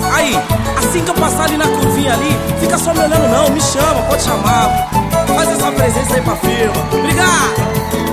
Aí, assim que eu passar ali na curvinha ali, fica só me olhando não, me chama, pode chamar. Faz essa presença aí pra firma. Obrigado!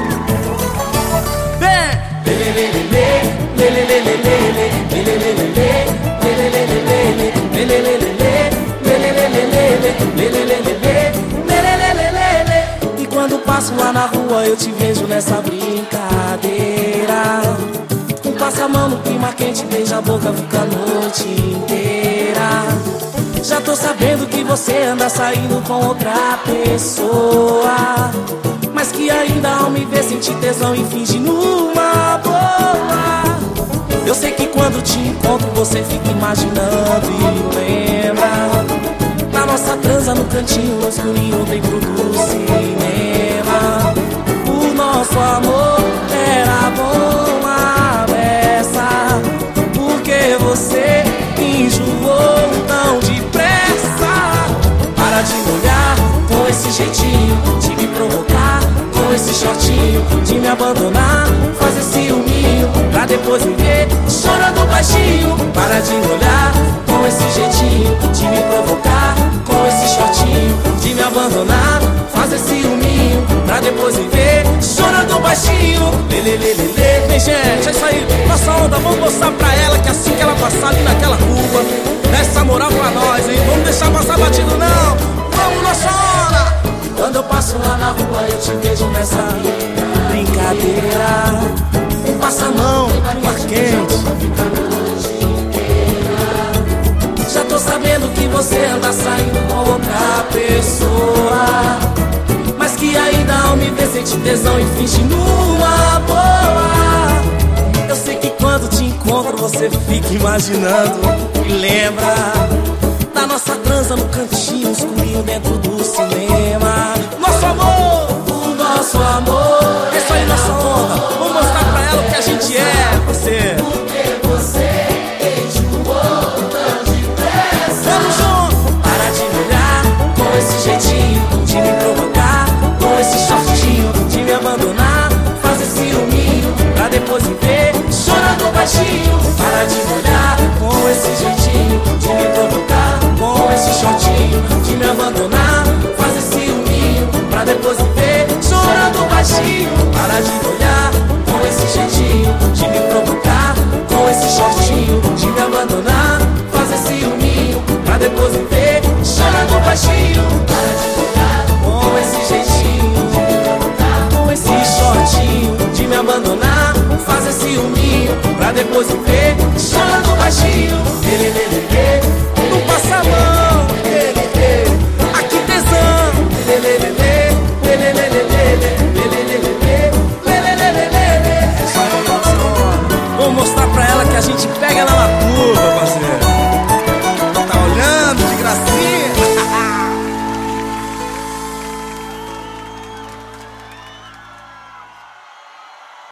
E quando passo lá na rua eu te vejo nessa brincadeira. Passa a mão no clima quente, beija a boca, fica a noite inteira. Já tô sabendo que você anda saindo com outra pessoa, mas que ainda ao me ver sente tesão e finge numa boa. Eu sei que quando te encontro você fica imaginando e lembra da nossa transa no cantinho, no escurinho dentro do cinema. O nosso amor era bom à beça, porque você enjoou tão depressa. Para de me olhar com esse jeitinho, de me provocar com esse shortinho, de me abandonar, fazer ciúminho, pra depois me ver chorando baixinho. Para de me olhar com esse jeitinho, de me provocar com esse shortinho, de me abandonar, fazer ciúminho, pra depois me ver chorando baixinho. Lelelelele, vem gente, é isso aí, nossa onda, vamos mostrar pra ela que assim que ela passar ali naquela curva, dá essa moral pra nós, hein, vamos deixar passar batido não, vamos nossa onda. Quando eu passo lá na rua eu te vejo nessa brincadeira. Passa a mão, ar quente. Já tô sabendo que você anda saindo com outra pessoa, mas que ainda ao me ver sente tesão e finge numa boa. Eu sei que quando te encontro você fica imaginando e lembra da nossa transa no cantinho escurinho dentro do cinema. Nosso amor, o nosso amor, é isso aí nossa onda. Vamos mostrar pra ela o que a gente é, você. Porque você enjoou tão depressa. Vamos junto. Para de me olhar com esse jeitinho, de me provocar com esse shortinho, de me abandonar, fazer ciúminho, pra depois me ver chorando baixinho. Para de me olhar com esse jeitinho, de me provocar com esse shortinho, de me abandonar, fazer ciúminho, pra depois me ver chorando baixinho. Para de me olhar com esse jeitinho, de me provocar com esse shortinho, de me abandonar, fazer ciúminho, pra depois me ver chorando baixinho. Para de me olhar com esse jeitinho, de me provocar com esse shortinho, de me abandonar, fazer ciúminho, pra depois me ver chorando baixinho.